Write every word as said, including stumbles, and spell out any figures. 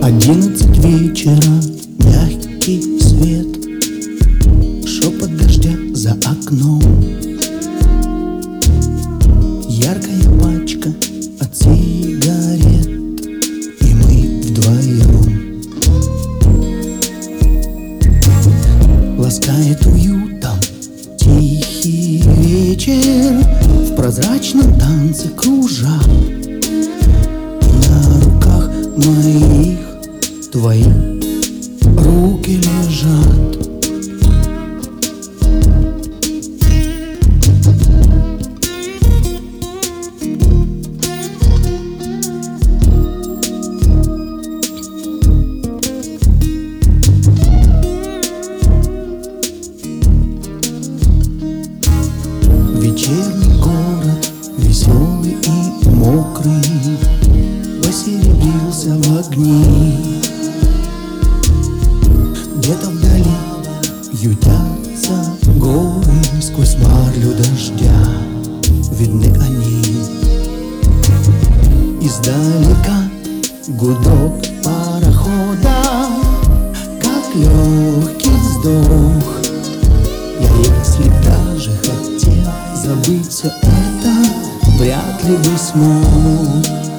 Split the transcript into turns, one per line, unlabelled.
Одиннадцать вечера, мягкий свет, шепот дождя за окном, яркая пачка от сигарет, и мы вдвоем. Ласкает уютом тихий вечер, в прозрачном танце кружа. На руках моих твои руки лежат. Вечерний город, веселый и мокрый, посеребрился в огни. Где-то вдали ютятся горы, сквозь марлю дождя видны они. Издалека гудок парохода, как легкий вздох. Я, если даже хотел забыть все это, вряд ли бы смог.